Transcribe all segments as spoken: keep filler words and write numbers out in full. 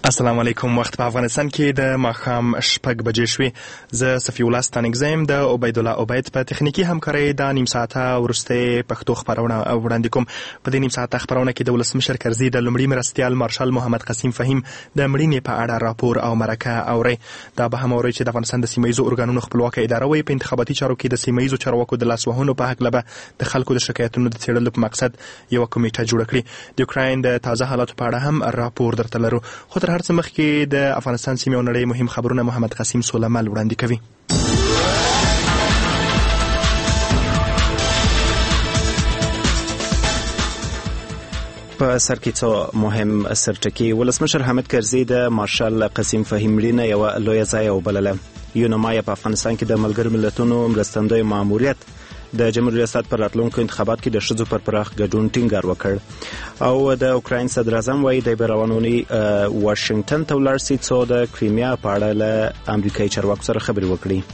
السلام علیکم. وخت په افغانستان کې د ماښام شپږ بجې شوې. زه صفي الله ستانکزی یم. د عبید الله عبید په تخنیکي همکارۍ دا نیم ساعته وروستۍ پښتو خپرونه وړاندې کوم. په دې نیم ساعته خپرونه کې د ولسمشر کرزي د لومړي مرستیال مارشال محمد قسیم فهیم د مړینې په اړه راپور او مرکه اورئ. دا به هم اورئ چې د افغانستان د سیمه ییزو ارګانونو خپلواکه اداره وایي په انتخاباتي چارو کې د سیمه ییزو چارواکو د لاسوهنو په هکله به د خلکو د شکایتونو د څېړلو په مقصد یوه کمیټه جوړه کړي. د یوکراین د تازه حالاتو په اړه هم راپور درته لرو. خو تر هر څه مخکې د افغانستان سیمې او نړۍ مهم خبرونه محمد قسیم سولمل وړاندې کوي. په سر کې څو مهم سرټکي. ولسمشر حامد کرزي د مارشال قسیم فهیم مړینه یوه لویه ځایه وبلله. یونما په افغانستان کې د ملګرو ملتونو مرستندوی ماموریت د جمهوریت ریاست پر راتلونکو انتخابات کې د ښځو پر پراخ ګډون ټینګار وکړ. او د اوکراین صدر اعظم وايي د روانونی واشنگټن ته ولاړ شي څو د کریمیا په اړه له امریکایي چارواکو سره خبرې وکړي.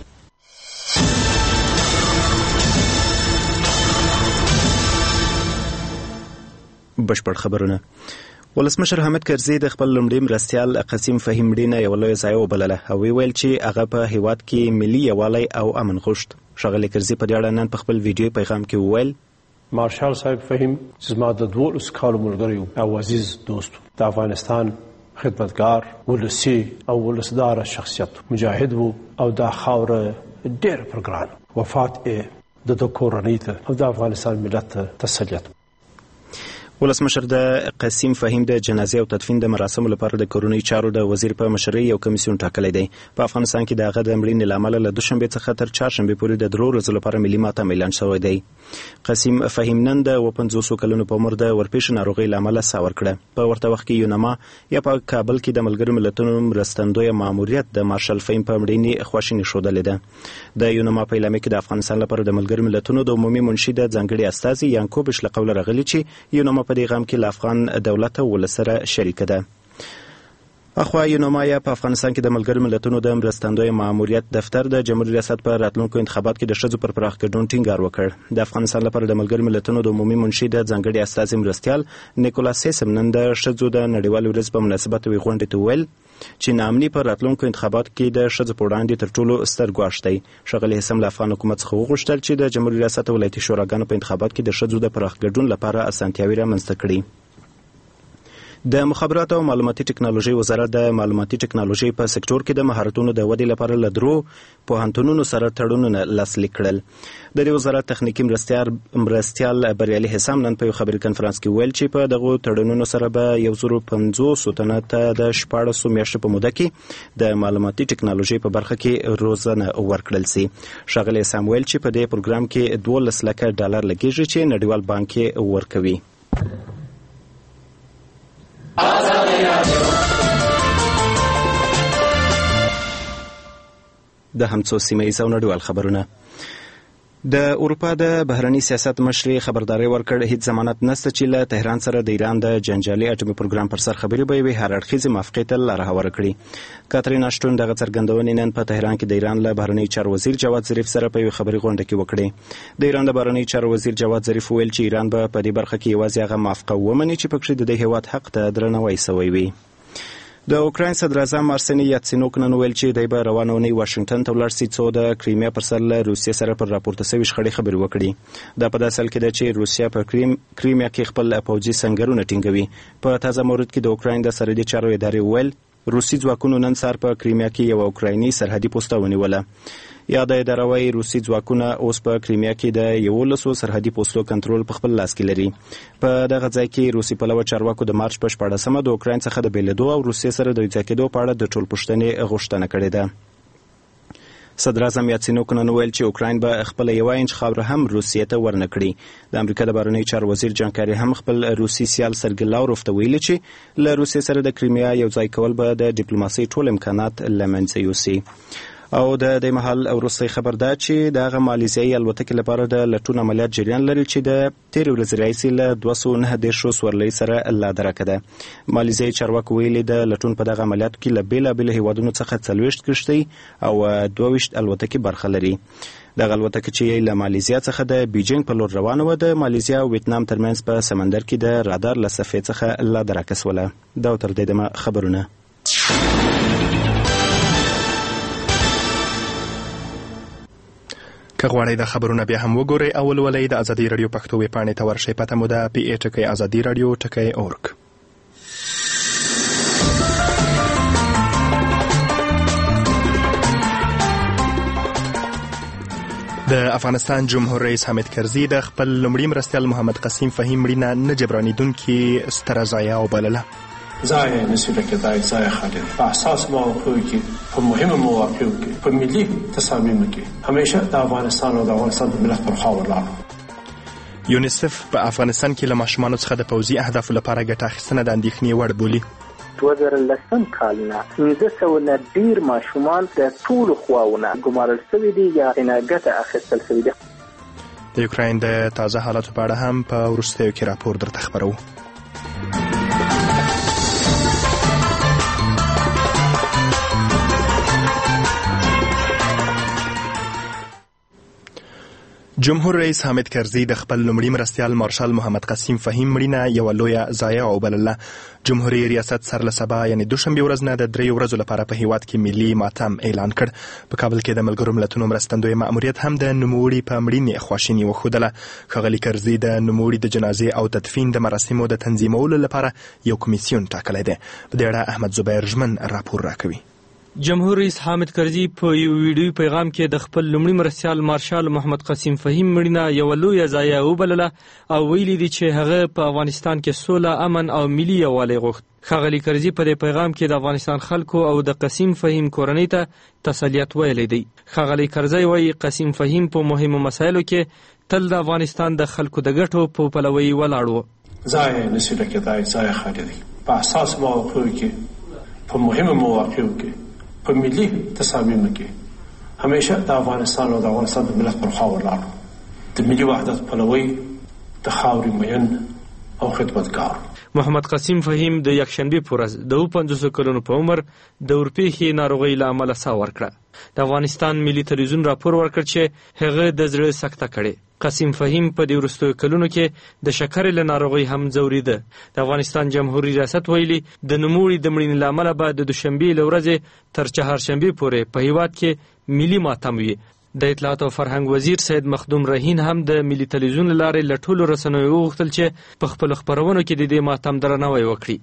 بشپړ خبرونه. ولسمشر حامد کرزي د خپل لومړي مرستیال قسیم فهیم مړینه یوه لویه ځایه وبلله او ویل چې هغه په هیواد کې ملي یووالی او امن غوښت. ښاغلی کرزي په دې اړه نن په خپل ویډیو پیغام کې وویل: مارشال صاحب فهیم چې زما د دولس کالو ملګری او عزیز دوست، د افغانستان خدمتګار، ولسي او ولسدار شخصیت، مجاهد وو او دا خاوره ډېر پرګران. وفات یې د د کورنۍ ته او د افغانستان ملت ته تسلیت. ولسمشر د قسیم فهیم د جنازې او تدفین د مراسمو لپاره د کورنۍ چارو د وزیر په مشرۍ یو کمیسیون ټاکلی دی. په افغانستان کې د هغه د مړینې له امله له دوشنبې څخه تر چهارشنبې پورې د درو ورځو لپاره ملي ماتم اعلان شوی دی. قسیم فهیم نن د اوه پنځوسو کلونو په عمر د ورپېښې ناروغۍ له امله ساه ورکړه. په ورته وخت کې یونما یا په کابل کې د ملګرو ملتونو مرستندویه ماموریت د مارشال فهیم په مړینې خواشیني ښودلې ده. د یونما په اعلامیه کې د افغانستان لپاره د ملګرو ملتونو د عمومي منشي د ځانګړي استازي یانکوبش له قوله راغلي چې یونما په دې غم کې له افغان دولت او ولس سره شریکه ده. اخوا یونما په افغانستان کې د ملګرو ملتونو د مرستندوی ماموریت دفتر د جمهوریت ریاست په راتلونکو انتخابات کې د ښځو پر پراخ ګډون ټینګار وکړ. د افغانستان لپاره د ملګرو ملتونو د عمومي منشي د ځانګړي استازي مرستیال نیکولاس سیسم نن د ښځو د نړیوالې ورځې په مناسبت یوې غونډې ته وویل چې ناامني په راتلونکو انتخاباتو کې د ښځو په وړاندې تر ټولو ستر ګواښ دی. ښاغلي هیثم له افغان حکومت څخه وغوښتل چې د جمهوریت ریاست او ولایتي شوراګانو په انتخاباتو کې د ښځو د پراخ ګډون لپاره اسانتیاوې رامنځته کړي. د مخابراتو او معلوماتي ټکنالوژي وزارت د معلوماتي ټکنالوژي په سکتور کې د مهارتونو د ودې لپاره له درو پوهنتونونو سره تړونونه لاسلیک کړل. د دې وزارت تخنیکي مرستیال مرستیال بریالي حسام نن په یو خبري کنفرانس کې ویل چې په دغه تړونونو سره به یو زرو پنځوسو تنه ته د شپاړسو میاشتو په موده کې د معلوماتي ټکنالوژي په برخه کې روزنه ورکړل شي. ښاغلی حسام ویل چې په دې پروګرام کې دولس لکه ډالر لګیږي چې نړیوال بانک یې ورکوي. د همڅو سیمه ییز او نړیوال خبرونه. د اروپا د بهرني سیاست مشري خبرداري ورکړ هیڅ ضمانت نشته چې له تهران سره د ایران د جنجالي اټومي پروګرام پر سر خبرې به وي هر اړخیزې موافقې ته لاره هواره کړي. کاترین اشټون دغه څرګندونې نن په تهران کې د ایران له بهرني چارو وزیر جواد ظریف سره په یو خبري غونډه کې وکړي. د ایران د بهرني چارو وزیر جواد ظریف ویل چې ایران به په دې برخه کې یوازې هغه موافقه ومني چې پکې د دې هیواد حق ته درناوی شوی وي. د اوکراین صدر اعظم ارسني یاتسینوک نن ویل چې دی به روانه اونۍ واشنګټن ته ولاړ شي څو د کریمیا پر سر له روسیې سره پر راپورته شوي شخړې خبرې وکړي. دا په داسې حال کې ده چې روسیه په کریم کریمیا کې خپل پوځي سنګرونه ټینګوي. په تازه مورد کې د اوکراین د سرحدي چارو ادارې ویل روسي ځواکونو نن سهار په کریمیا کې یو اوکرایني سرحدي پوسټه ونیوله. یا د اداره وايي روسي ځواکونه اوس په کریمیا کې د یولسو سرحدي پوسټو کنټرول په خپل لاس کې لري. په دغه ځای کې روسي پلوه چارواکو د مارچ په شپاړسمه د اوکراین څخه د بېلېدو او روسیې سره د یوځای کېدو په اړه د ټولپوښتنې غوښتنه کړې ده. صدر اعظم یاتسینوک نن ویل چې اوکراین به خپل یو انچ خاوره هم روسیې ته ورنه کړي. د امریکا د بهرنیو چارو وزیر جان کاری هم خپل روسي سیال سرګی لاوروف ته ویلي چې له روسیې سره د کریمیا یو ځای کول به د ډیپلوماسۍ ټول امکانات له منځه یوسي. او د دې مهال وروستي خبر ده چې د مالیزیایي الوتکې لپاره د لټون عملیات جریان لري چې د تیر ورځې راهیسې له دوه سوه نهه دېرش سورلۍ سره لا درکه ده. مالیزیایي چارواکو ویلي د لټون په دغه عملیاتو کې له بېلابېلو هیوادونو څخه څلوېښت کښتۍ او دوه ویشت الوتکې برخه لري. دغه الوتکه چې له مالیزیا څخه د بیجینګ په لور روانه وه د مالیزیا او ویتنام ترمنځ په سمندر کې د رادار له صفحې څخه لا درکه سوله. دا تر دې دمه خبرونه. که غواړئ د خبرونه بیا هم وګورئ او ولولئ د ازادي راډیو پښتو ویبپاڼې ته ورشئ. پته مو ده پی ای ټکی ازادي راډیو ټکی اورګ. د افغانستان جمهور رئیس حامد کرزي د خپل لومړي مرستیال محمد قسیم فهیم مړینه نه جبرانېدونکې ستره ضایعه وبلله. ضایع نشي کېدای، ضایع خالد په اساس مواقعو کې په مهمو مواقعو کې په ملي تصامیمو کې همیشه د افغانستان او د افغانستان د ملت پر خوا ولاړ. یونیسف په افغانستان کې له ماشومانو څخه د پوځي اهدافو لپاره ګټه اخیستنه د اندېښنې وړ بولي. دوه زره لسم کال نه پنځه سوه نه ډېر ماشومان د ټولو خواوونه ګمارل شوي دي یا ګټه اخیستل شوي دي. د یوکراین د تازه حالاتو په اړه هم په وروستیو کې راپور درته خبرو. جمهور رئیس حامد کرزي د خپل لومړي مرستیال مارشال محمد قسیم فهیم مړینه یوه لویه ضایعه وبلله. جمهوریت ریاست سر له سبا یعنې دوشنبې ورځ نه د دریو ورځو لپاره په هیواد کې ملي ماتم اعلان کړ. په کابل کې د ملګرو ملتونو مرستندوی مأموریت هم د نوموړي په مړینې خواشیني وښودله. ښاغلي کرزي د نوموړي د جنازې او تدفین د مراسمو د تنظیمولو لپاره یو کمیسیون ټاکلی دی. په دې اړه احمد زبیر ژمن راپور راکوي. جمهور رئیس حامد کرزي په یو ویډیوي پیغام کې د خپل لومړي مرستیال مارشال محمد قسیم فهیم مړینه یوه لویه ضایعه وبلله او ویلي دي چې هغه په افغانستان کې سوله، امن او ملي یووالی غوښت. ښاغلي کرزي په دې پیغام کې د افغانستان خلکو او د قسیم فهیم کورنۍ ته تسلیت ویلی دی. ښاغلي کرزي وایي قسیم فهیم په مهمو مسایلو کې تل د افغانستان د خلکو د ګټو په پلوي ولاړ و. ضایع نشي کېدای، ضایع خالد په اساس مواقعو کې په مهمو مواقعو کې په ملي تصامیمو کې همیشه د افغانستان او د افغانستان د ملت پر خوا ولاړ، د ملي وحدت پلوي، د خاورې مین او خدمتګار. محمد قسیم فهیم د یکشنبې په ورځ د اووه پنځوس کلونو په عمر د ورپېښې ناروغۍ له امله ساه ورکړه. د افغانستان ملي تلویزیون راپور ورکړ چې هغه د زړه سکته کړې. قسیم فهیم په دې وروستیو کلونو کې د شکرې له ناروغۍ هم ځورېده. د افغانستان جمهوري ریاست ویلي د نوموړي د مړینې له امله به د دوشنبې له ورځې تر چهارشنبې پورې په هیواد کې ملي ماتم وي. د اطلاعات او فرهنګ وزیر سید مخدوم رهین هم د ملي تلویزیون له لارې له ټولو رسنیو وغوښتل چې په خپلو خپرونو کې د دې ماتم درناوی وکړي.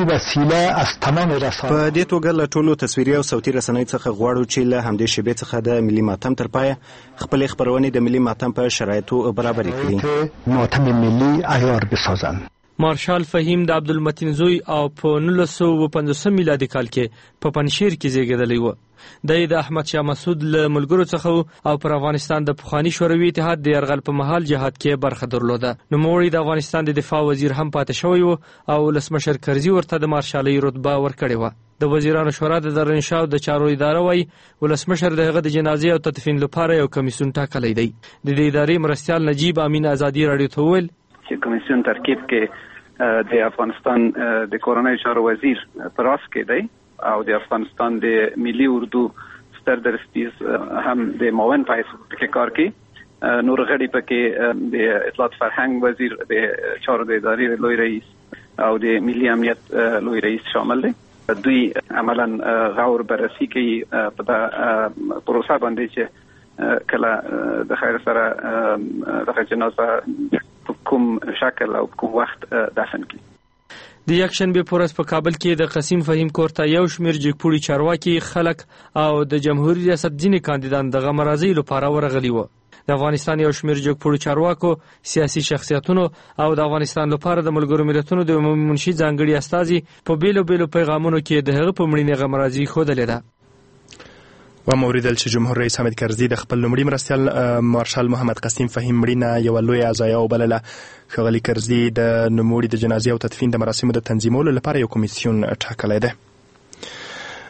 په دې توګه له ټولو تصویري او صوتي رسنیو څخه غواړو چې له همدې شیبې څخه د ملي ماتم تر پایه خپلې خپرونې د ملي ماتم په شرایطو برابرې کړي. ماتم ملي عیار بسازند. مارشال فهیم د عبدالمتین زوی او په نولس سوه اووه پنځوسم میلادي کال کې په پنجشیر کې زیږېدلی و. دی د احمد شاه مسعود له ملګرو څخه او پر افغانستان د پخواني شوروي اتحاد د یرغل په مهال جهاد کې برخه درلوده. نوموړي د افغانستان د دفاع وزیر هم پاتې شوی و او ولسمشر کرزي ورته د مارشالۍ رتبه ورکړې وه. د وزیرانو شورا د درنشاو د چارو اداره وایي ولسمشر د هغه د جنازې او تدفین لپاره یو کمیسیون ټاکلی دی. د دې ادارې مرستیال نجیب امین ازادي راډیو ته وویل چې کمیسیون ترکیب کې د افغانستان د کورنۍ چارو وزیر پر راس کې دی او د افغانستان د ملي اردو ستر درستیز هم د معاون په حیث کې کار کوي. نور غړي پکې د اطلاعات فرهنګ وزیر، د چارو د ادارې لوی رئیس او د ملي امنیت لوی رئیس شامل دي. دوی عملا غور بررسي کوي په دا پروسه باندې چې کله د خیر سره د جنازه په کوم شکل او کوم وخت دفن کړي. د یکشنبې په ورځ په کابل کې د قسیم فهیم کور ته یو شمېر جګپوړي چارواکي، خلک او د جمهوري ریاست ځینې کاندیدان د غم مرضۍ لپاره ورغلي وو. د افغانستان یو شمېر جګپوړو چارواکو، سیاسي شخصیتونو او د افغانستان لپاره د ملګرو ملتونو د عمومي منشي ځانګړي استازي په بیلو بیلو پیغامونو کې د هغه په مړینې غم مرضۍ ښودلې ده. و موریدل چې جمهور رئیس حامد کرزي د خپل لومړي مرستیال مارشال محمد قسیم فهیم مړینه یوه لویه ضایعه وبلله. ښاغلي کرزي د نوموړي د جنازې او تدفین د مراسمو د تنظیمولو لپاره یو کمیسیون ټاکلی دی.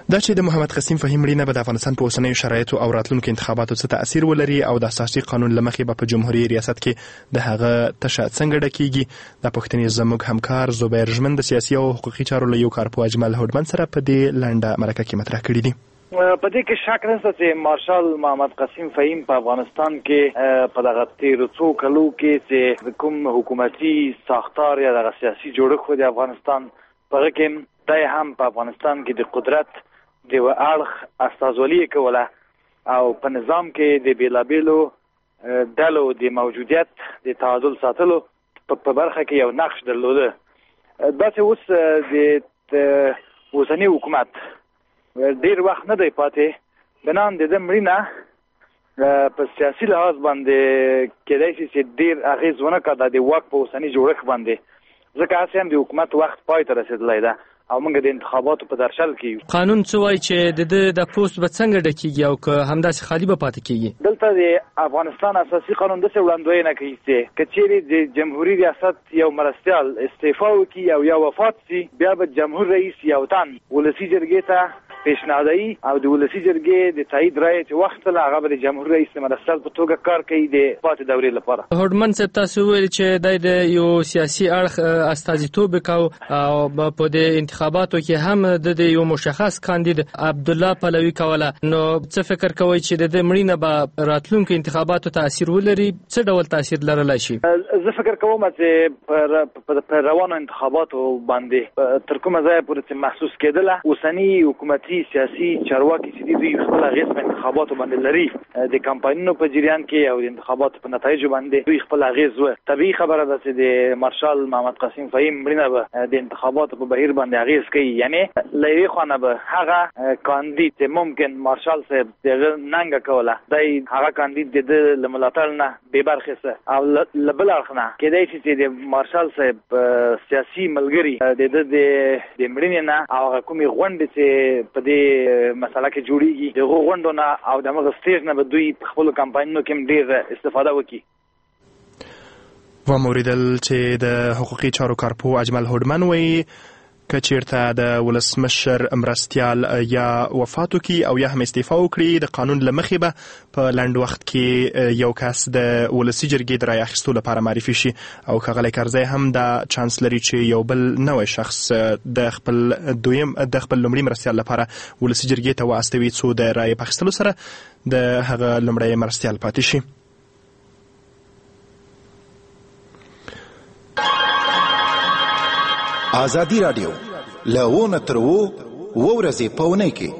دا چې د محمد قسیم فهیم مړینه به د افغانستان په اوسنیو شرایطو او راتلونکو انتخاباتو څه تاثیر ولري او د اساسي قانون له مخې به په جمهوریت ریاست کې د هغه تشه څنګه ډکېږي، دا پوښتنې زموږ همکار زبیر ژمن د سیاسي او حقوقي چارو له یو کارپوه اجمل هوډمن سره په دې لنډه مرکه کې مطرح کړي دي. په دې کې شک نشته چې مارشال محمد قسیم فهیم په افغانستان کې په دغه تیرو څو کلو کې چې کوم حکومتي ساختار یا دغه سیاسي جوړښت خو د افغانستان په هغه کې دی هم په افغانستان کې د قدرت د یو اړخ استازولي کوله او په نظام کې د بیلابیلو ډلو د موجودیت د تعادل ساتلو په برخه کې یو نقش درلوده. داسې اوس د اوسني حکومت ډېر وخت نه دی پاتې، بنان د ده مړینه په سیاسي لحاظ باندې کېدای شي چې ډېر اغېز ونه کړي د واک په اوسني جوړښت باندې، ځکه هسې هم د حکومت وخت پای ته رسېدلی ده او موږ د انتخاباتو په درشل کې قانون څه وایي چې د د د پوسټ به څنګه ډکېږي او که همداسې خالي به پاتې کېږي. دلته د افغانستان اساسي قانون داسې وړاندوینه کوي چې که چیرې د جمهوریت ریاست یو مرستیال استعفا وکړي او یا وفات شي، بیا به جمهور رئیس یو تن ولسي جرګې ته پیشنهادوي او د ولسي جرګې د تایید رایې چې وخت له هغه به د جمهور رئیس د مرستیال په توګه کار کوي د پاتې دورې لپاره. هوډمن صاحب تاسو ویل چې د یو سیاسي اړخ استازیتوب وکاو او په د انتخاباتو کې هم د یو مشخص کاندید عبدالله پلوی کوله، نو څه فکر کوئ چې د مړینه به راتلونکو انتخاباتو تاثیر ولري، څه ډول تاثیر لرلی شي؟ زه فکر کوم چې په روانو انتخاباتو باندې تر کومه ځایه پورې چې محسوس کېدله اوسني حکومتي سیاسي چارواکي چې دوی خپل اغېز په انتخاباتو باندې لري، د کمپاینونو په جریان کې او د انتخاباتو په نتایجو باندې دوی خپل اغېز و. طبیعي خبره ده چې د مارشال محمد قسیم فهیم مړینه به د انتخاباتو په بهیر باندې اغېز کوي، یعنی له یوې خوا نه به هغه کاندید چې ممکن مارشال صاحب دغه ننګه کوله دی هغه کاندید د ده له ملاتړ نه بې برخې سه او له بل اړخ نه کېدای شي چې د مارشال صاحب سیاسي ملګري د ده د مړینې نه او هغه کومې غونډې چې په دې مسله کې جوړیږي د هغو غونډو نه او د هغه سټیج نه به دوی په خپلو کمپاینونو کې هم ډېر استفاده وکړي. وموریدل چې د حقوقي چارو کارپوه اجمل هوډمن وایي که چیرته د ولسمشر مرستیال یا وفات وکړي او یا هم استعفا وکړي، د قانون له مخې به په لنډ وخت کې یو کس د ولسي جرګې د رایې اخیستو لپاره معرفي شي او ښاغلی کرزی هم دا چانس لري چې یو بل نوی شخص د خپل دویم د خپل لومړي مرستیال لپاره ولسي جرګې ته واستوي څو د رایې په اخیستلو سره د هغه لومړی مرستیال پاتې شي. آزادی رادیو لونه تر وو ورځې په اونۍ کې.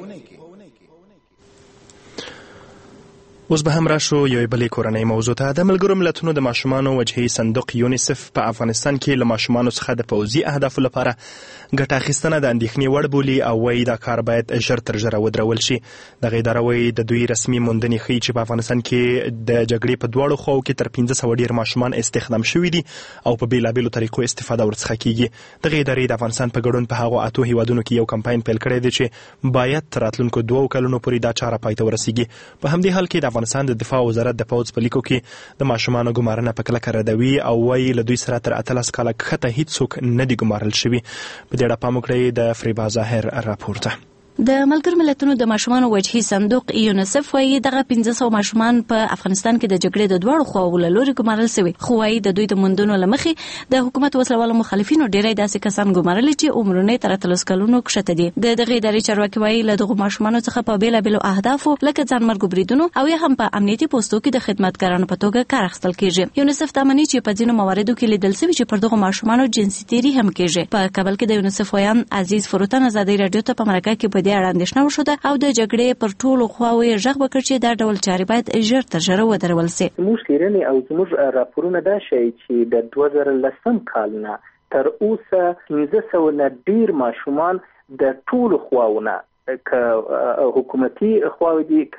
اوس به هم راشو یوې بلې کورنۍ موضوع ته. د ملګرو ملتونو د ماشومانو وجهي صندوق یونیسف په افغانستان کې له ماشومانو څخه د پوځي اهدافو لپاره ګټه اخیستنه د اندېښنې وړ بولي او وایي دا کار باید ژر تر ژره ودرول شي. دغه اداره وایي د دوی رسمي موندنې ښیي چې په افغانستان کې د جګړې په دواړو خواو کې تر پنځه سوه ډېر ماشومان استخدام شوي دي او په بېلابېلو طریقو استفاده ورڅخه کیږي. دغه ادارې د افغانستان په ګډون په هغو اتو هیوادونو کې یو کمپاین پیل کړی دی چې باید تر راتلونکو دوو کلونو پورې دا چاره پای ته ورسیږي. په همدې حال کې د افغانستان د دفاع وزارت د پوځ په لیکو کې د ماشومانو ګمارنه په کلکه ردوي او وایي له دوی سره تر اتلس کاله کښته هیڅوک نه دي ګمارل شوي. په دې اړه پام وکړئ د فریبا ظاهر راپور ته. د ملګرو ملتونو د ماشومانو وجهي صندوق یونیسف وايي دغه پنځه سوه ماشومان په افغانستان کې د جګړې د دواړو خواوو له لوري ګمارل شوي، خو وايي د دوی د موندنو له مخې د حکومت وسلوالو مخالفینو ډېری داسې کسان ګمارلي چې عمرونه تر اتلس کلونو کښته دي. د دغه ادارې چارواکي وايي له دغو ماشومانو څخه په بېلابېلو اهدافو لکه ځانمرګو بریدونو او یا هم په امنیتي پوستو کې د خدمتګارانو په توګه کار اخیستل کېږي. یونیسف دا مني چې په ځینو مواردو کې لیدل شوي چې پر دغو ماشومانو جنسي تیري هم کېږي. په کابل کې د یونیسف ویان عزیز فروتن ازادي رادیو ته په مرکه کې په دې اړه اندېښنه وشوه او د جګړې پر ټولو خواوو یې غږ وکړ چې دا ډول چارې باید ژر تر ژره ودرول شي. موږ څېړنې او زموږ راپورونه دا ښیي چې د دوه زره لسم کال نه تر اوسه پنځه سوه نه ډېر ماشومان د ټولو خواوو نه که حکومتي خواوې دي که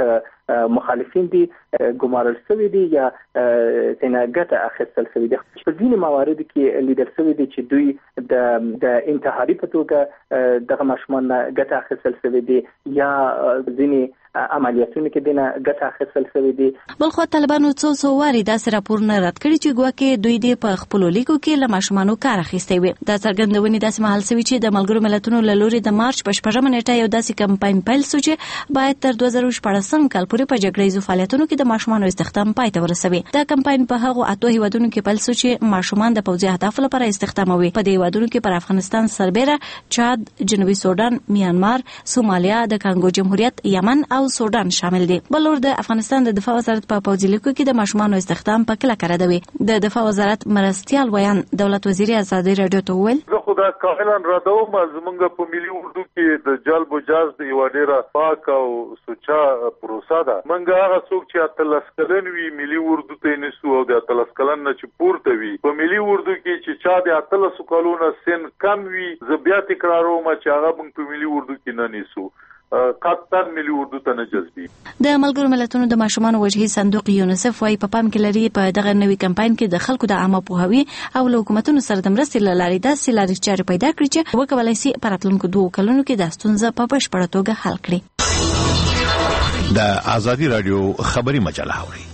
مخالفین دي ګمارل شوي دي یا تینا ګټه اخیستل شوي دي. په ځینې مواردو کې لیدل شوي دي چې دوی د د انتحاري په توګه دغه ماشومان ګټه اخیستل شوي دي یا ځینې عملیاتونو کې دینه ګټه اخیستل شوی دي. بلخو طالبانو څو څو واري داسې راپورونه رد کړي چې ګواکې دوی د په خپل لیکو کې له ماشومانو کار اخیستی وي. دا څرګندونې داسې مهال شوي چې د ملګرو ملتونو له لوري د مارچ په شپږمه نیټه یو داسې کمپاین پیل شو چې باید تر دوه زره شپاړسم کال پورې په جګړه ییزو فعالیتونو کې د ماشومانو استخدام پای ته ورسوي. دا کمپاین په هغو اتو هیوادونو کې پیل شو چې ماشومان د پوځي اهدافو لپاره استخداموي. په دې هیوادونو کې پر افغانستان سربېره چاد، جنوبي سودان، میانمار، سومالیا، د کانګو جمهوریت، یمن او سودان شامل دي. بلور د افغانستان د دفاع وزارت په پوځي لیکو کې د ماشومانو استخدام په کلکه ردوي. د دفاع وزارت مرستيال ویان دولت وزیر ازادي رادیو ته وویل زه خدا کاملا ردوم زمونږ په ملي اردو کې د جلب و جذب د یو ډیره پاک او سوچا پروسه ده. منګه هغه څوک چې اتلس کلن وي ملي اردو ته نسو او د اتلس کلن نه چې پورته وي په ملي اردو کې چې چا د اتلس کلونو سن کم وي زه بیا تکراروم چې هغه موږ په ملي اردو کې نه نیسو قطر ملي اردو ته نه جذبي. د ملګرو ملتونو د ماشومان وجهي صندوق یونیسف وايي په پام کې لري په دغه نوي کمپاین کې د خلکو د عامه پوهاوي او له حکومتونو سره د مرستې له لارې داسې لارې چارې پیدا کړي چې وکولای شي په راتلونکو دوه کلونو کې د ستونزې په بشپړه توګه حل کړي. د ازادي رادیو خبري مجله اوري.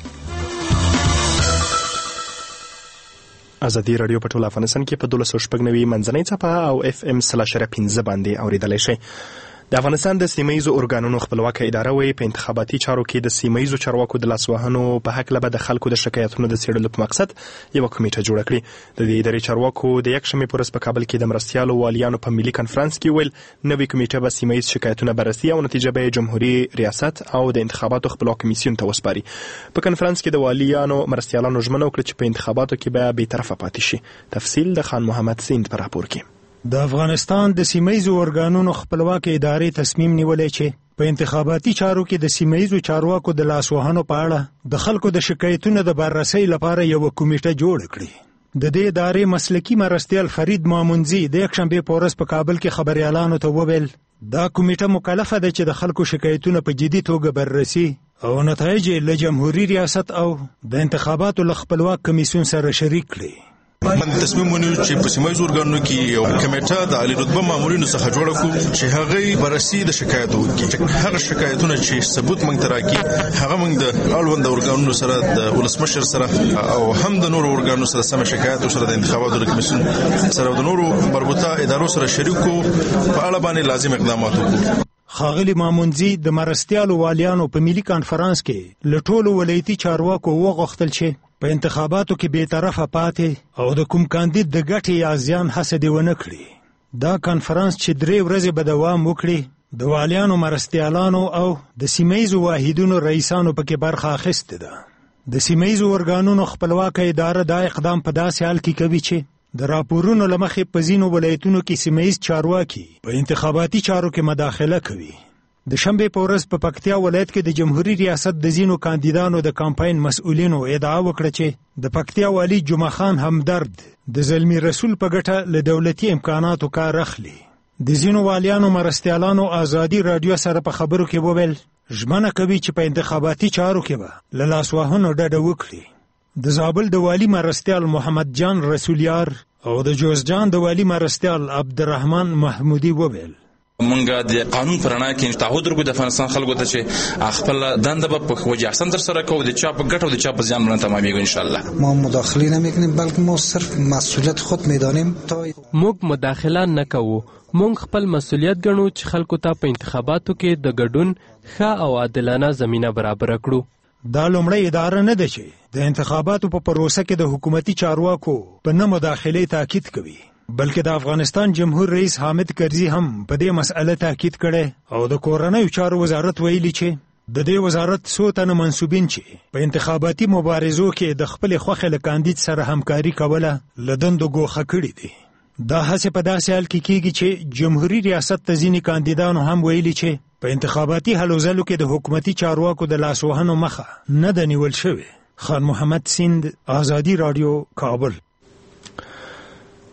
ازادي رادیو په ټول افغانستان کې په دولس شپږ نوي منځنۍ څپه او اف ام سلاش پنځه باندې اوریدلای شئ. د افغانستان د سیمه‌ییزو ارګانونو خپلواکه اداره وایي په انتخاباتي چارو کې د سیمه‌ییزو چارواکو د لاسوهنو په حق له د خلکو د شکایتونو د څېړلو په مقصد یو کمیټه جوړه کړې. د دې ادارې چارواکو د یک شنبې پر ورځ په کابل کې د مرستیالو والیانو په ملي کنفرانس کې ویل نوې کمیټه به سیمه‌ییز شکایتونه بررسي او نتیجه به جمهوریت ریاست او د انتخاباتو خپلواک کمیسیون ته وسپاري. په کنفرانس کې د والیانو مرستیالانو ژمنه وکړه چې په انتخاباتو کې به بې طرفه پاتې شي. تفصیل د خان محمد سیند په راپور کې. د افغانستان د سیمه‌ییزو ارګانونو خپلواکه ادارې تصمیم نیولې چې په انتخاباتي چارو کې د سیمه‌ییزو چارواکو د لاسوهنو په اړه د خلکو د شکایتونو د بررسۍ لپاره یو کمیټه جوړ کړي. د دې ادارې مسلکی مرستیال فرید مامونزی د یک شنبې په ورځ په کابل کې خبريالانو ته وویل دا کمیټه مکلفه ده چې د خلکو شکایتونه په جدي توګه بررسي او نتایج له جمهوریت ریاست او د انتخاباتو له خپلواک کمیسیون سره شریک کړي. من تصمیم ونیو چې په سیمه‌ییزو ارګانونو کې یو کمیټه د عالی رتبه مامورینو څخه جوړه کړو چې هغه بررسي د شکایتو وکړي. هغه شکایتونه چې ثبوت موږ ته راکړي هغه موږ د اړوند ارګانونو سره د ولسمشر سره او هم د نورو ارګانونو سره سم شکایت سره د انتخاباتو کمیسیون سره د نورو مربوطه ادارو سره شریکو په اړه باندې لازم اقدامات وکړو. خاغلی مامونزی د مرستیالو والیانو په ملي کانفرنس کې له ټولو ولایتي چارواکو وغوښتل چې په انتخاباتو کې بې طرفه پاتې او د کوم کاندید د ګټې یا زیان حسد ونه کړي. دا کانفرنس چې درې ورځې به دوام وکړي د والیانو مرستیالانو او د سیمه‌ییزو واحدونو رئیسانو پکې برخه اخیسته ده. د سیمه‌ییزو ارګانونو خپلواکه اداره دا اقدام په داسې حال کې کوي چې د راپورونو له مخې په ځینو ولایتونو کې سیمه‌ییز چارواکي په انتخاباتي چارو کې مداخله کوي. د شنبې په ورځ په پکتیا ولایت کې د جمهوریت ریاست د ځینو کاندیدانو د کمپاین مسؤلینو ادعا وکړه چې د پکتیا والی جمعه خان همدرد د زلمی رسول په ګټه له دولتي امکاناتو کار اخلي. د ځینو والیانو مرستیالانو ازادي رادیو سره په خبرو کې وویل ژمنه کوي چې په انتخاباتي چارو کې به له لاسوهنو ډډه وکړي. د زابل د والی مرستیال محمد جان رسولیار او د جوزجان د والی مرستیال عبدالرحمن محمودي وویل مونږ د قانون پرانا کې تعهد ورکو د افغانستان خلکو ته چې خپل دنده په وجه احسن تر سره کوو د چا په ګټه او د چا په زیان باندې تمامېږي ان شاء الله. ما مداخله نمیکنیم بلکه ما صرف مسئولیت خود میدانیم. تا موږ مداخله نه کوو، موږ خپل مسئولیت ګڼو چې خلکو ته په انتخاباتو کې د ګډون ښه او عادلانه زمینه برابر کړو. دا لومړی اداره نه ده چې د انتخاباتو په پروسه کې د حکومتي چارواکو په نه مداخله تاکید کوي، بلکې د افغانستان جمهور رئیس حامد کرزي هم په دې مسأله تاکید کړي او د کورنیو چارو وزارت ویلي چې د دې وزارت څو تنه منسوبین چې په انتخاباتي مبارزو کې د خپل خوښه له کاندید سره همکاري کوله له دندو ګوښه کړي دي. دا هڅه په داسې حال کې کیږي چې جمهوریت ریاست ته ځینې کاندیدانو هم ویلي چې په انتخاباتي هلو ځلو کې د حکومتي چارواکو د لاسوهنو مخه نه ده نیول شوې. خان محمد سیند، ازادي رادیو، کابل.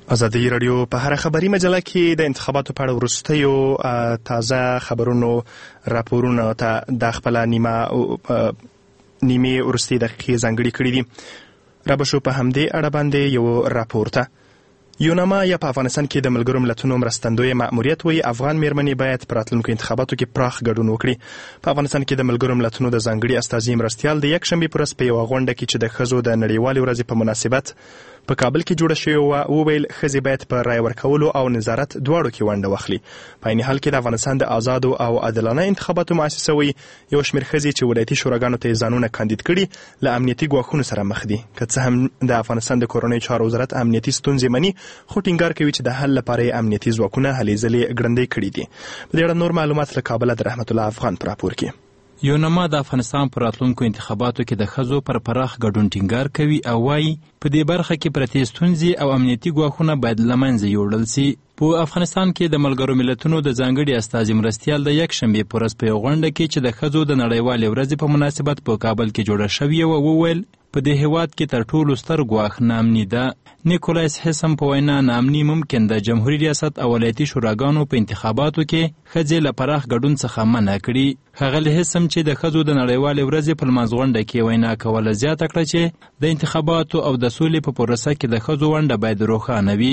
ازادي رادیو په هر خبري مجله کې د انتخاباتو په اړه وروستیو تازه خبرونو راپورونو ته د خپل نیمه نیمه وروستي دقیقې ځانګړي کړي دي. را به شو په همدې اړه باندې یو راپور ته یوناما یا په افغانستان کې د ملګرو ملتونو مرستندوی مأموریت وایي افغان میرمنې باید په راتلونکو انتخاباتو کې پراخ ګډون وکړي. په افغانستان کې د ملګرو ملتونو د ځانګړي استازي مرستیال د یکشنبې په ورځ په یوه غونډه کې چې د ښځو د نړیوالې ورځې په مناسبت په کابل کې جوړه شوې وه وویل ښځې باید په رای ورکولو او نظارت دواړو کې ونډه واخلي. په عین حال کې د افغانستان د آزادو او عادلانه انتخاباتو مؤسسه وایي یو شمېر ښځې چې ولایتي شوراګانو ته یې ځانونه کاندید کړي له امنیتي ګواښونو سره مخ دي. که څه هم د افغانستان د کورنیو چارو وزارت امنیتي ستونزې مني خو ټینګار کوي چې د حل لپاره یې امنیتي ځواکونه هلې ځلې ګړندۍ کړي دي. په دې اړه نور معلومات له کابله د رحمت الله افغان په راپور کې. یوناما د افغانستان پر راتلونکو انتخاباتو کې د ښځو پر پراخ ګډون ټینګار کوي او وایي په دې برخه کې پرتې ستونزې او امنیتي ګواښونه باید له منځه یوړل سي. په افغانستان کې د ملګرو ملتونو د ځانګړي استازي مرستیال د یکشنبې په ورځ په یوه غونډه کې چې د ښځو د نړیوالې ورځې په مناسبت په کابل کې جوړه شوې وه وویل په دې هیواد کې تر ټولو ستر ګواښ ناامني ده. نیکولایس هیسم په وینا ناامني ممکن د جمهوري ریاست او ولایتي شوراګانو په انتخاباتو کې ښځې له پراخ ګډون څخه منع کړي. ښاغلي هیسم چې د ښځو د نړیوالې ورځې په لمانځ غونډه کې وینا کوله زیاته کړه چې د انتخاباتو او د سولې په پروسه کې د ښځو ونډه باید روښانه وي.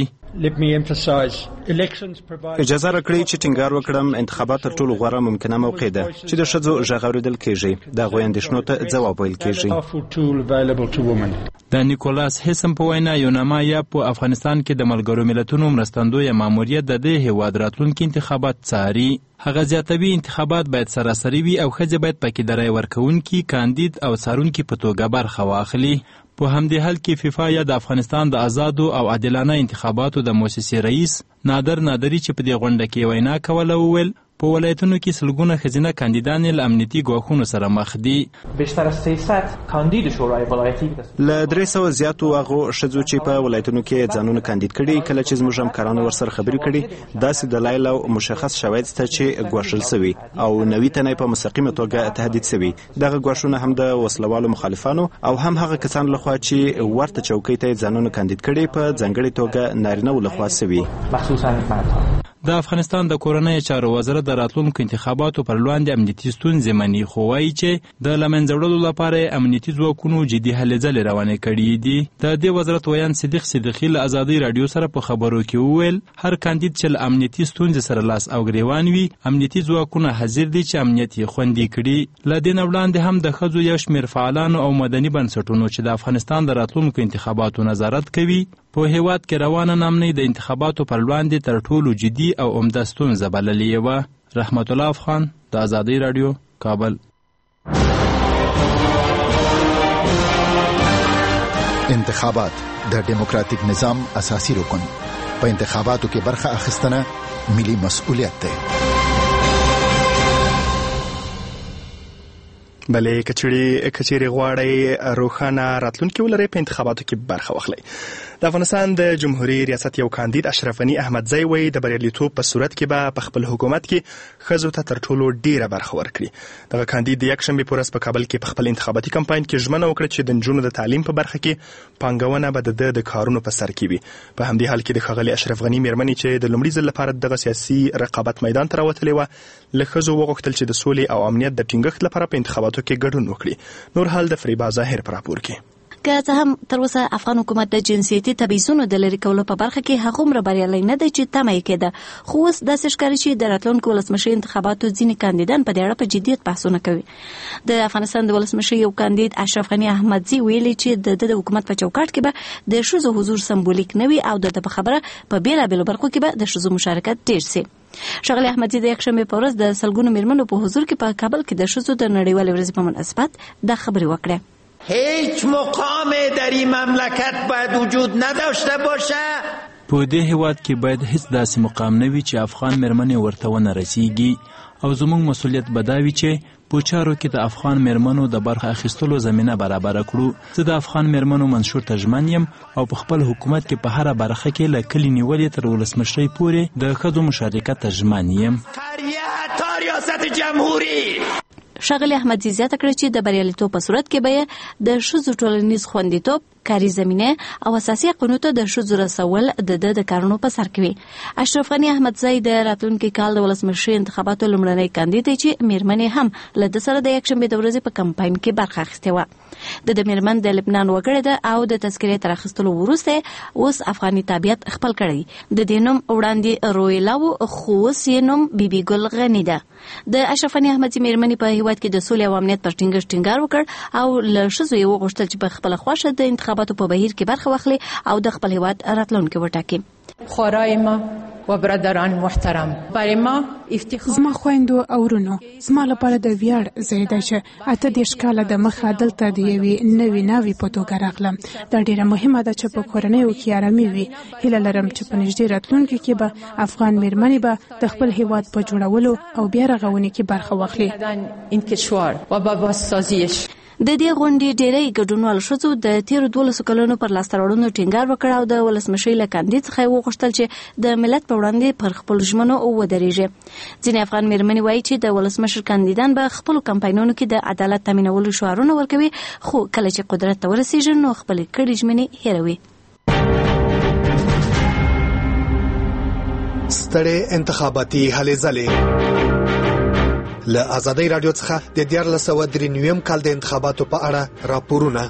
اجازه راکړئ چې ټینګار وکړم انتخابات تر ټولو غوره ممکنه موقع ده چې د ښځو غږ اورېدل کېږي د هغوی اندېښنو ته ځواب ویل کېږي. د نیکولاس هیسم په وینا یوناما یا په افغانستان کې د ملګرو ملتونو مرستندوی ماموریت د دې هیواد راتلونکي انتخابات څاري. هغه زیاتوي انتخابات باید سراسري وي او ښځې باید پکې د رای ورکوونکي کاندید او څارونکي په توګه برخه واخلي. په همدې حال کې فیفا یا د افغانستان د آزادو او عادلانه انتخاباتو د مؤسسې رئیس نادر نادري چې په دې غونډه کې وینا کوله وویل په ولایتونو کې سلګونه ښځینه کاندیدانې له امنیتي ګواښونو سره مخ دي. بیشتر از سیصد کاندید شورای ولایتي له درې سوه زیاتو هغو ښځو چې په ولایتونو کې ځانونه کاندید کړي کله چې زموږ همکارانو ورسره خبرې کړي داسې دلایل او مشخص شواهد شته چې ګواښل سوي او نوي تنه په مستقیمه توګه تهدید سوي. دغه ګواښونه هم د وسلوالو مخالفانو او هم هغه کسان لخوا چې ورته چوکۍ ته ځانونه کاندید کړي په ځانګړې توګه نارینه لخوا سوي. مخصوصا مردان د افغانستان د کورنیو چارو وزارت د راتلونکو انتخاباتو پر وړاندې امنیتي ستونزې مني خو وایي چې د له منځه وړلو لپاره امنیتي ځواکونو جدي هلې ځلې روانې کړي دي. د دې وزارت ویان صدیق صدیقي له ازادي راډیو سره په خبرو کې وویل هر کاندید چې له امنیتي ستونزې سره لاس او ګریوان وي امنیتي ځواکونه حاضر دي چې امنیت یې خوندي کړي. له دې نه وړاندې هم د ښځو یو شمېر فعالانو او مدني بنسټونو چې د افغانستان د راتلونکو انتخاباتو نظارت کوي په هیواد کې روانه نامنۍ د انتخاباتو پر وړاندې تر ټولو جدي او عمده ستونزه بللې وه. رحمت الله افغان د ازادي راډیو کابل. انتخابات د دیموکراتیک نظام اساسي رکن په انتخاباتو کې برخه اخیستنه ملي مسؤلیت ده. بلې کچړي کچېری غواړي روښانه راتلونکي ولري په انتخاباتو کې برخه واخلي. د افغانستان د جمهوریت ریاست یو کاندید اشرف غنی احمدزی وایي د بریالیتوب په صورت کې به په خپل حکومت کې ښځو ته تر ټولو ډیره برخه ورکړي. دغه کاندید د یکشنبې په ورځ په کابل کې په خپل انتخاباتي کمپاین کې ژمنه وکړه چې د نجونو د تعلیم په برخه کې پانګونه به د ده د کارونو په سر کې وي. په همدې حال کې د ښاغلي اشرف غنی میرمنې چې د لومړي ځل لپاره دغه سیاسي رقابت میدان ته راوتلې وه له ښځو وغوښتل چې د سولې او امنیت د ټینګښت لپاره په انتخاباتو کې ګډون وکړي. نور حال د فریبا ظاهر په راپور کې. که څه هم تر اوسه افغان حکومت د جنسیتي تبعیضونو د لرې کولو په برخه کې هغومره بریالی نه دی چې تمه یې کېده خو اوس داسې ښکاري چې د راتلونکو ولسمشرۍ انتخاباتو ځینې کاندیدان په دې اړه په جدیت بحثونه کوي. د افغانستان د ولسمشرۍ یو کاندید اشرف غنی احمدزي ویلي چې د د حکومت په چوکاټ کې به د ښځو حضور سمبولیک نه وي او د په خبره په بیلابیلو برخو کې به د ښځو مشارکت ډېر سي. ښاغلي احمدزي د یکشنبې په ورځ د سلګونو میرمنو په حضور کې په کابل کې د ښځو د نړیوالې ورځې په مناسبت دا خبرې وکړې. هیچ مقام در این مملکت باید وجود نداشته باشه. په دې هیواد کې باید هیڅ داسې مقام نه وي چې افغان میرمنې ورته ونه رسیږي او زموږ مسؤلیت به دا وي چې په چارو کې د افغان میرمنو د برخه اخیستلو زمینه برابره کړو. زه د افغان میرمنو منشور ته ژمن یم او په خپل حکومت کې په هره برخه کې له کلي نیولې تر ولسمشرۍ پورې د ښځو مشارکت ته ژمن یم. حتی ریاست جمهوری ښاغلي احمدزي زیاته کړه چې د بریالیتوب په صورت کې به د ښځو ټولنیز خوندیتوب کاري زمینه او اساسي حقوقو ته د ښځو رسول د د کارونو په سر کوي. اشرف غني احمدزی د راتلونکي کال د ولسمشرۍ انتخاباتو لومړنی کاندید دی چې میرمنې هم له د سره د یکشنبې د ورځې په کمپاین کې برخه اخیستې وه. د د میرمن د لبنان وګړه ده او د تذکرې تر اخیستلو وروسته اوس افغاني تابعیت خپل کړی. د دې نوم وړاندې رویلا و خو اوس یې نوم بیبي ګل غني ده. د اشرف غني احمدزی میرمنې په هیواد کې د سولې او امنیت پر ټینګښت ټینګار وکړ او له ښځو یې وغوښتل چې په خپله خوښه د انتخاباتو په بهیر کې برخه واخلي او د خپل هیواد راتلونکی وټاکي. خورای ما و برادران محترم، برای ما افتخار زما خویندو او ورونو، زما لپاره د ویاړ ځای دی چې اته دېرش کاله د مخه دلته د یوې نوې ناوې په توګه راغلم. دا ډیره مهمه ده چې په کورنیو کې ارامي وي. هیله لرم چې په نږدې راتلونکي کې به افغان میرمنې به د خپل هیواد په جوړولو او بیا رغونې کې برخه واخلي. این کشور و با بازسازیش د دې غونډې ډېری ګډونوال ښځو د تیرو دولسو کلونو پر لاسته راوړنو ټینګار وکړ او د ولسمشرۍ له کاندید څخه یې وغوښتل چې د ملت په وړاندې پر خپلو ژمنو ودرېږي. ځینې افغان میرمنې وایي چې د ولسمشر کاندیدان به خپلو کمپاینونو کې د عدالت تامینولو شعارونه ورکوي، خو کله چې قدرت ته ورسېږي نو خپلې کړې ژمنې هېروي. ستړې انتخاباتي هلې ځلې له آزادۍ رادیو څخه د دیارلس سوه درې نویم کال د انتخاباتو په اړه راپورونه.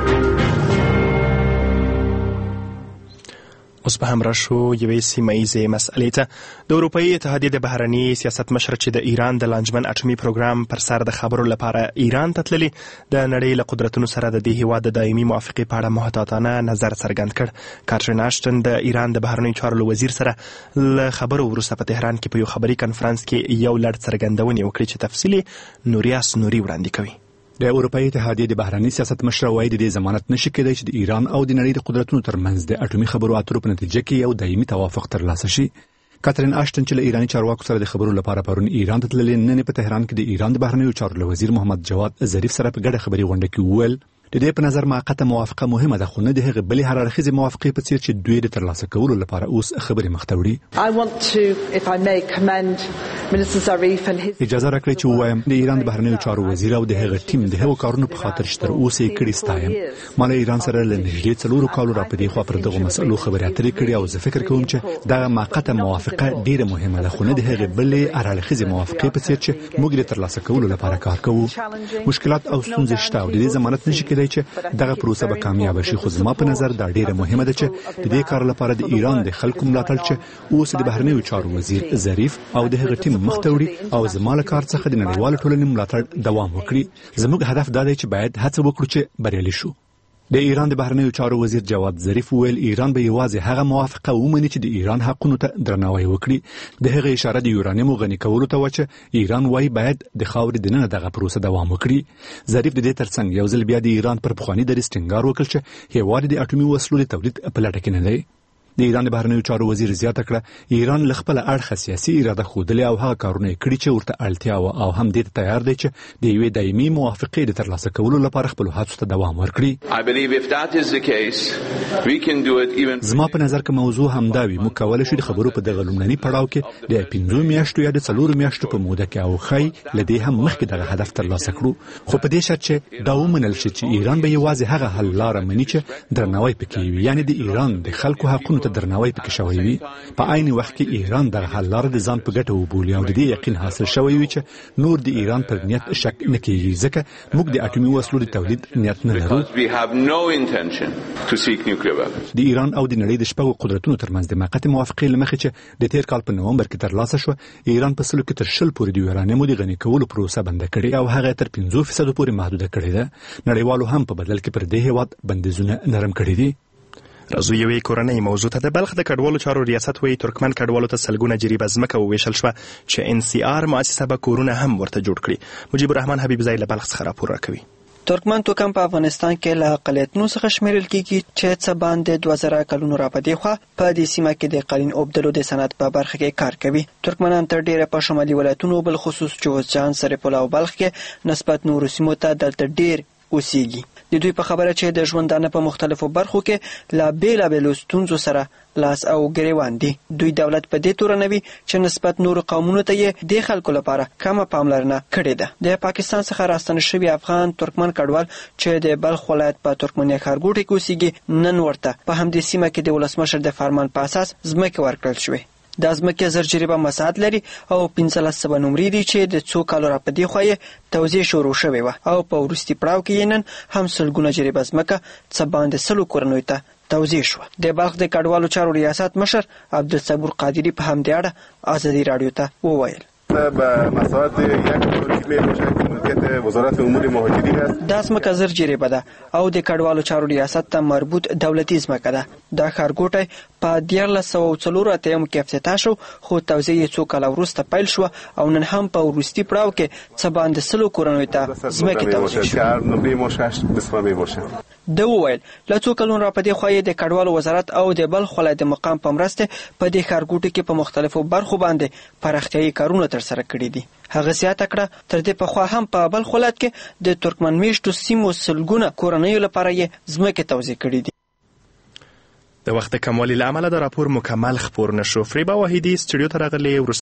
اوس به هم راشو یوې سیمه ییزې مسئلې ته. د اروپایي اتحادیې د بهرني سیاست مشر چې د ایران د لانجمن اټومي پروګرام پر سر د خبرو لپاره ایران ته تللي، د نړۍ له قدرتونو سره د دې هیواد د دایمي موافقې په اړه محتاطانه نظر څرګند کړ. کاترین اشټن د ایران د بهرنیو چارو وزیر سره له خبرو وروسته په تهران کې په یو خبري کنفرانس کې یو لړ څرګندونې وکړې چې تفصیل نوریاس نوري وړاندې کوي. د اروپایي اتحادیې د بهرني سیاست مشر وایي د دې ضمانت نشي کېدای چې د ایران او د نړۍ د قدرتونو ترمنځ د اټومي خبرو اترو په نتیجه کې یو دایمي توافق ترلاسه شي. کاترین اشټن چې له ایراني چارواکو سره د خبرو لپاره پرون ایران ته تللې، نن په تهران کې د ایران د بهرنیو چارو وزیر محمد جواد ظریف سره په ګډه خبري غونډه کې وویل د دې په نظر موقته موافقه مهمه ده، خو نه د هغې بلې هر اړخیزې موافقې په څیر چې دوی د ترلاسه کولو لپاره اوس خبرې مخ ته وړي. اجازه راکړئ چې ووایم د ایران د بهرنیو چارو وزیر او د هغه ټیم د هغو کارونو په خاطر چې تر اوسه یې کړي ستایم. ما له ایران سره له نږدې څلورو کالو را په دې خوا پر دغو مسألو خبرې اترې کړې او زه فکر کوم چې دغه موقته موافقه ډیره مهمه ده، خو نه د هغې بلې هر اړخیزې موافقې په څیر چې موږ د ترلاسه کولو لپاره کار کوو. مشکلات او ستونزې شته او د دې ضمانت نشي کېدای چې دغه پروسه به کامیاب شي، خو زما په نظر دا ډیره مهمه ده چې د دې کار لپاره د ایران د خلکو ملاتړ چې اوس د بهرنیو چارو وزیر ظریف او د هغه ټیم مخ ته وړي او زما له کار څخه د نړیوال ټولنې ملاتړ دوام وکړي. زموږ هدف دا دی چې باید هڅه وکړو چې بریالي شو. د ایران د بهرنیو چارو وزیر جواد ظریف ویل ایران به یوازې هغه موافقه ومني چې د ایران حقونو ته درناوی وکړي. د هغه اشاره د یورانیم غني کولو ته و چې ایران وايي باید د خاورې دننه دغه پروسه دوام وکړي. ظریف د دې ترڅنګ یو ځل بیا د ایران پر پخواني دریځ ټینګار وکړ چې هیواد د اټومي وسلو د تولید په لټه کې نه دی. د ایران د بهرنیو چارو وزیر زیاته کړه ایران له خپل اړخه سیاسي اراده ښودلې او هغه کارونه کړي چې ورته اړتیا و او هم دې ته تیار دی چې د یوې دایمي موافقې د ترلاسه کولو لپاره خپل هڅو ته دوام ورکړي. زما په نظر کې موضوع همدا وي، موږ کولی شو د خبرو په دغه لومړني پړاو کې د پنځو میاشتو یا د څلورو میاشتو په موده کې او ښایي له دې هم مخکې دغه هدف ترلاسه کړو، خو په دې شرط چې دا ومنل شي چې ایران به یوازې هغه حل لاره مني چې درناوی پکې وي، یعنی د ایران د خلکو حقونو درناوی پکې شوی وي. په عین وخت کې ایران دغه حل لاره د ځان په ګټه وبولي او د دې یقین حاصل شوی وي چې نور د ایران پر نیت شک نه کیږي، ځکه موږ د اټومي وسلو د تولید نیت نه لرو. د ایران او د نړۍ د شپږو قدرتونو ترمنځ د موقتې موافقې له مخې چې د تیر کال په نومبر کې ترلاسه شوه، ایران په سلو کې تر شل پورې د یورانیمو د غني کولو پروسه بنده کړې او هغه تر پنځو فیصدو پورې محدوده کړې ده. نړیوالو هم په بدل کې پر دې هیواد بندیزونه نرم کړي دي. راځو یوې کورنۍ موضوع ته. د بلخ د کډوالو چارو ریاست وایي ترکمن کډوالو ته سلګونه جریبه ځمکه وویشل شوه چې ان سی آر مؤسسه به کورونه هم ورته جوړ کړي. مجیب الرحمن حبیبزی له بلخ څخه راپور راکوي. ترکمن توکم په افغانستان کې له اقلیتونو څخه شمیرل کېږي چې څه باندې دوه زره کلونو را پدې خوا په دې سیمه کې د قالین اوبدلو د صنعت په برخه کې کار کوي. ترکمنان تر ډیره په شمالي ولایتونو بل خصوص جوزجان، سرپل او بلخ کې نسبت نورو سیمو ته دلته ډیر اوسېږي. د دوی په خبره چې د ژوندانه په مختلفو برخو کې لا بیلابیلو ستونزو سره لاس او ګریوان دي. دوی دولت په دې تورنوي چې نسبت نورو قومونو ته یې د خلکو لپاره کمه پاملرنه کړې ده. د پاکستان څخه راستنه شوي افغان ترکمن کډوال چې د بلخ ولایت په ترکمنیا ښارګوټي کې اوسېږي نن ورته په همدې سیمه کې د ولسمشر د فرمان په اساس ځمکې ورکړل شوې. دا ځمکې زر جریبه مساحت لري او پنځلس سوه نمرې دي چې د څو کالو را په دې خوا یې توزیع شروع شوې وه او په وروستي پړاو کې یې نن هم سلګونه جریبه ځمکه څه باندې سلو کورنیو ته توزیع شوه. د بلخ د کډوالو چارو ریاست مشر عبدالصبور قادری په همدې اړه ازادي راډیو ته وویل به مساحت یک کیلومتر باشد که ملکیت وزارت امور مهاجرین است. دا ځمکه زر جریبه ده او د کډوالو چارو ریاست ته مربوط دولتي ځمکه ده. دا ښارګوټی په دیارلس سوه څلور اتیا کې افتتاح شو خو توزیع یې څو کاله وروسته پیل شوه او نن هم په وروستي پړاو کې څه باندې سلو کورنیو ته ځمکې توزیع شوې. ده وویل له څو کلونو را په دې خوا یې د کډوالو وزارت او د بلخ ولایت د مقام په مرسته په دې ښارګوټي کې په مختلفو برخو باندې پراختیایي کارونه ترسره کړي دي. هغه زیاته کړه تر دې پخوا هم په بلخ ولایت کې د ترکمن میشتو سیمو سلګونه کورنیو لپاره یې ځمکې توزیع کړي دي. د وخت کموالي له امله د راپور مکمل خپور نشو. فریبا واحدي سټوډیو ته راغلې.